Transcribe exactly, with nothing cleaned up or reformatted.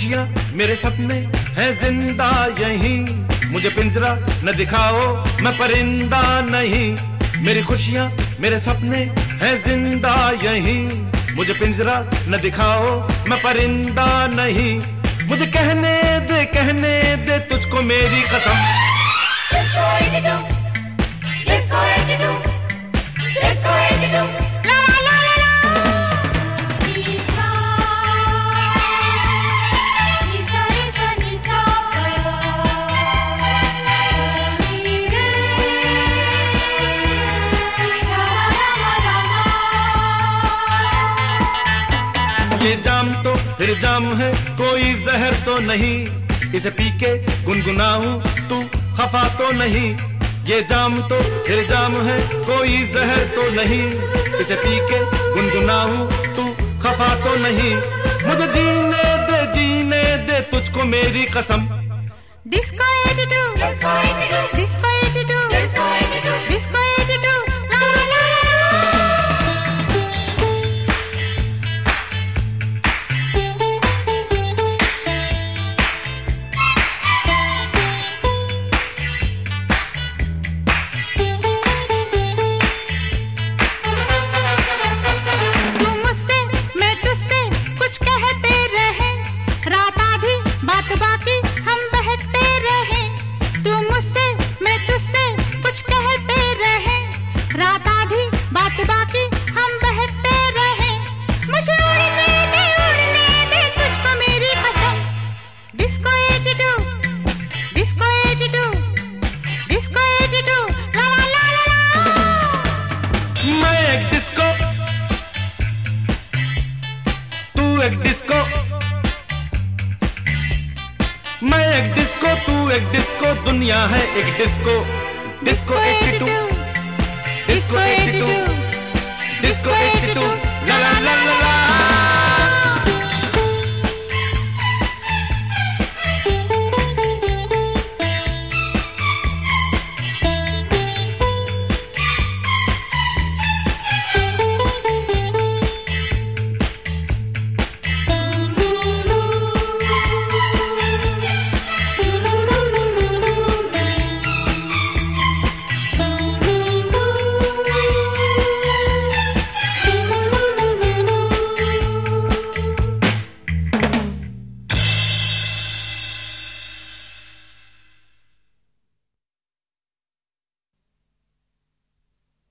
खुशियाँ मेरे सपने हैं जिंदा यहीं, मुझे पिंजरा न दिखाओ मैं परिंदा नहीं। मेरी खुशियाँ मेरे सपने हैं जिंदा यहीं, मुझे पिंजरा न दिखाओ मैं परिंदा नहीं। मुझे कहने दे कहने दे तुझको मेरी कसम। Disco eighty-two, Disco eighty-two, Disco eighty-two, la la la la la. Nisa, Nisa Nisa Nisa pa, ni re, Rama Rama Rama. ये जाम तो फिर जाम है, कोई जहर तो नहीं, इसे पी के गुनगुनाऊं तू खफा तो नहीं। ये जाम तो फिर जाम है, कोई जहर तो नहीं, इसे पी के गुनगुनाऊं तू खफा तो नहीं। मुझे जीने दे जीने दे तुझको मेरी कसम। Disco eighty-two, Disco eighty-two, Disco eighty-two, Disco eighty-two, Disco eighty-two, la la la la. बाकी हम बहते रहे, तू मुझसे मैं तुझसे कुछ कहते रहे, रात आधी बात बाकी हम बहते रहे। मुझे उड़ने दे उड़ने दे तुझको मेरी कसम। Disco eighty-two, disco eighty-two, disco eighty-two, ला ला ला ला ला। मैं एक डिस्को, तू एक डिस्को, मैं एक डिस्को तू एक डिस्को, दुनिया है एक disco. Disco eighty-two, disco eighty-two, disco eighty-two।